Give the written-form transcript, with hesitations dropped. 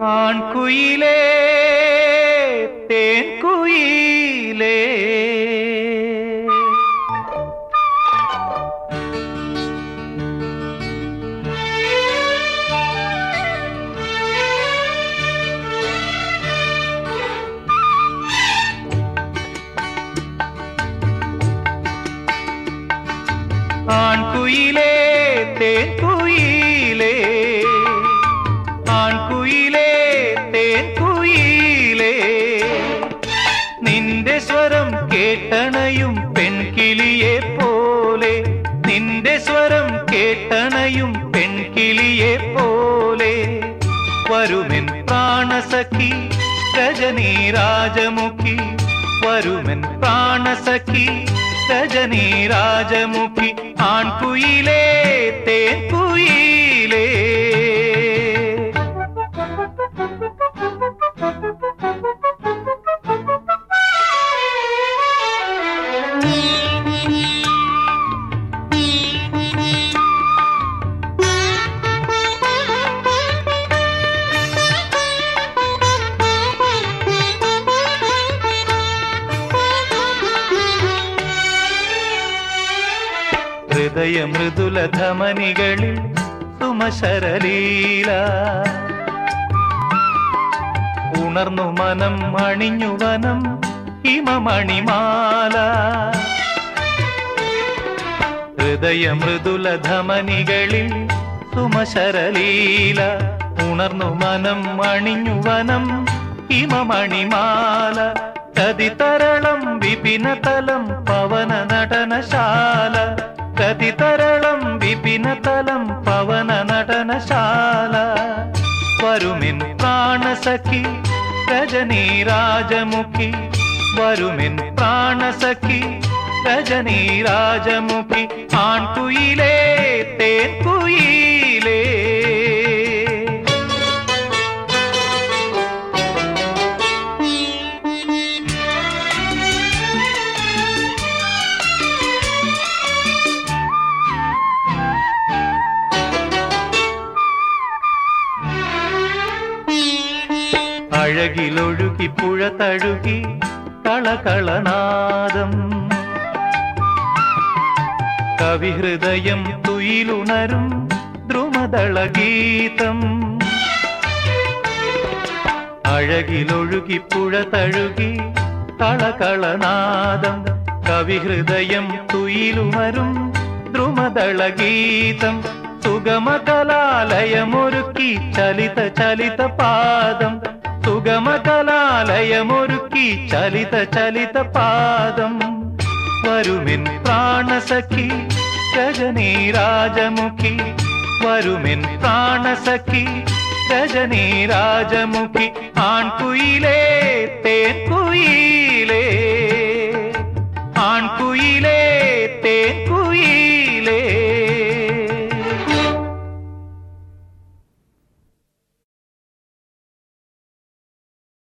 ആൺകുയിലേ തേൻകുയിലേ ആൺകുയിലേ തേൻകുയിലേ ആൺകുയിലേ തേൻകുയിലേ നിന്റെ സ്വരം കേട്ടണയും പെൺകിളിയെ പോലെ നിന്റെ സ്വരം കേട്ടണയും പെൺകിളിയെ പോലെ വരുമെൻ പ്രാണസഖി രജനീ രാജമുഖി വരുമെൻ പ്രാണസഖി രജനീ രാജമുഖി ആൺകുയിലേ തേൻകുയിലേ ഹൃദയ മൃദുല ധമനികളിൽ സുമശരലീല ഉണർന്നു മനം അണിഞ്ഞു വനം ഹിമമണിമാല ഹൃദയ മൃദുല ധമനികളിൽ സുമശരലീല ഉണർന്നു മനം അണിഞ്ഞു വനം ഹിമമണിമാല കതിതരളം വിപിനതലം പവന നടനശാല കതിതരളം വിപിനതലം പവന നടനശാല വരുമെൻ പ്രാണസഖി രജനീ രാജമുഖി വരുമെൻ പ്രാണസഖി രജനീ രാജമുഖി ആൺകുയിലേ തേൻകുയിലേ അഴകിലൊഴുകി പുഴ തഴുകി കളകളനാദം കവിഹൃദയം തുയിലുണരും ദ്രുമദളഗീതം അഴകിലൊഴുകി പുഴ തഴുകി കളകളനാദം കവിഹൃദയം തുയിലുണരും ദ്രുമദളഗീതം സുഗമകലാലയമൊരുക്കി ചലിത ചലിത പാദം സുഗമകലാലയമൊരുക്കി ചലിത ചലിത പാദം വരുമെൻ പ്രാണസഖി രജനീ രാജമുഖി വരുമെൻ പ്രാണസഖി രജനീ രാജമുഖി ആൺകുയിലേ തേൻകുയിലേ ആൺകുയിലേ തേൻകുയിലേ